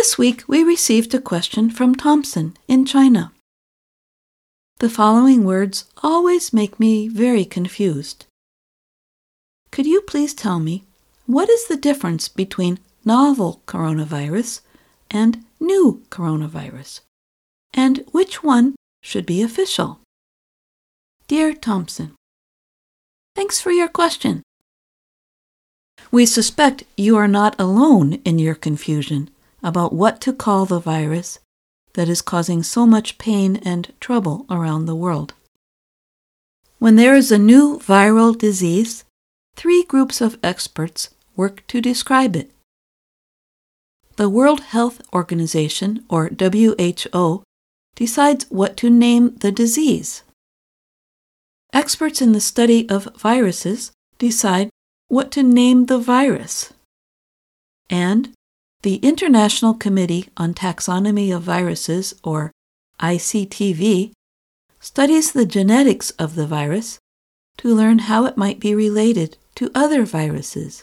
This week we received a question from Thompson in China. The following words always make me very confused. Could you please tell me what is the difference between novel coronavirus and new coronavirus? And which one should be official? Dear Thompson, thanks for your question. We suspect you are not alone in your confusion about what to call the virus that is causing so much pain and trouble around the world. When there is a new viral disease, 3 groups of experts work to describe it. The World Health Organization, or WHO, decides what to name the disease. Experts in the study of viruses decide what to name the virus. And the International Committee on Taxonomy of Viruses, or ICTV, studies the genetics of the virus to learn how it might be related to other viruses.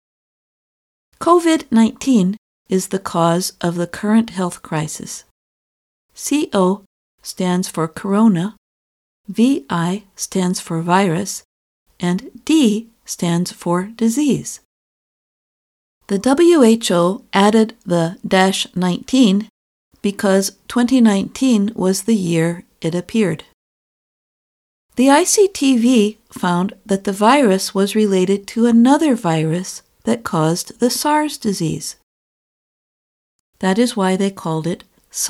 COVID-19 is the cause of the current health crisis. CO stands for corona, VI stands for virus, and D stands for disease. The WHO added the -19 because 2019 was the year it appeared. The ICTV found that the virus was related to another virus that caused the SARS disease. That is why they called it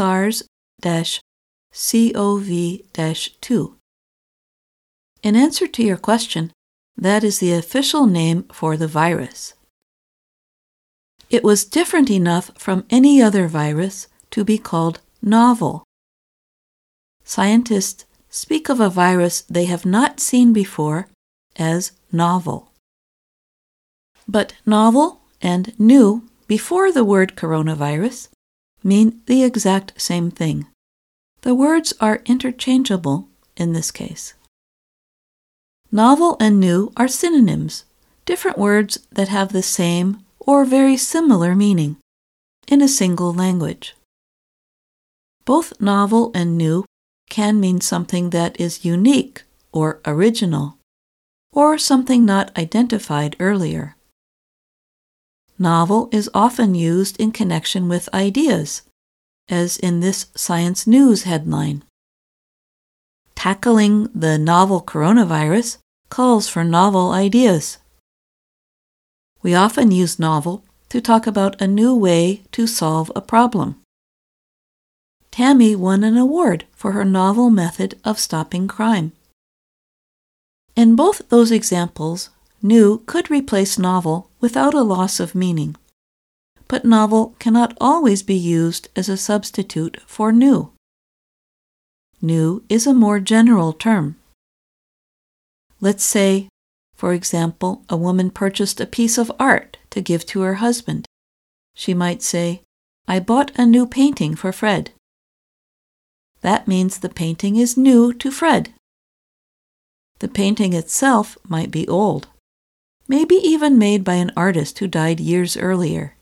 SARS-CoV-2. In answer to your question, that is the official name for the virus. It was different enough from any other virus to be called novel. Scientists speak of a virus they have not seen before as novel. But novel and new before the word coronavirus mean the exact same thing. The words are interchangeable in this case. Novel and new are synonyms, different words that have the same or very similar meaning in a single language. Both novel and new can mean something that is unique or original, or something not identified earlier. Novel is often used in connection with ideas, as in this Science News headline. Tackling the novel coronavirus calls for novel ideas. We often use novel to talk about a new way to solve a problem. Tammy won an award for her novel method of stopping crime. In both those examples, new could replace novel without a loss of meaning, but novel cannot always be used as a substitute for new. New is a more general term. Let's say, for example, a woman purchased a piece of art to give to her husband. She might say, "I bought a new painting for Fred." That means the painting is new to Fred. The painting itself might be old, maybe even made by an artist who died years earlier.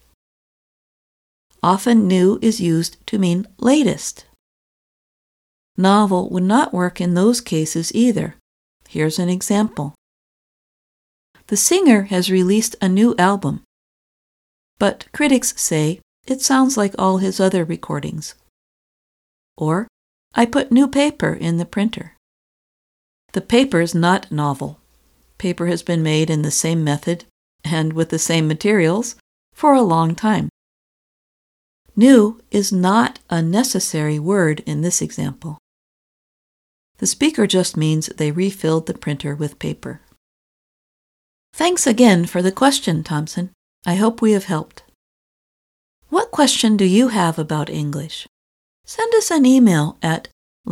Often new is used to mean latest. Novel would not work in those cases either. Here's an example. The singer has released a new album, but critics say it sounds like all his other recordings. Or, I put new paper in the printer. The paper's not novel. Paper has been made in the same method and with the same materials for a long time. New is not a necessary word in this example. The speaker just means they refilled the printer with paper. Thanks again for the question, Thompson. I hope we have helped. What question do you have about English? Send us an email at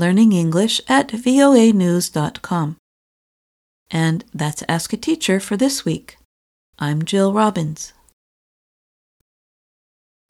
learningenglish@voanews.com. And that's Ask a Teacher for this week. I'm Jill Robbins.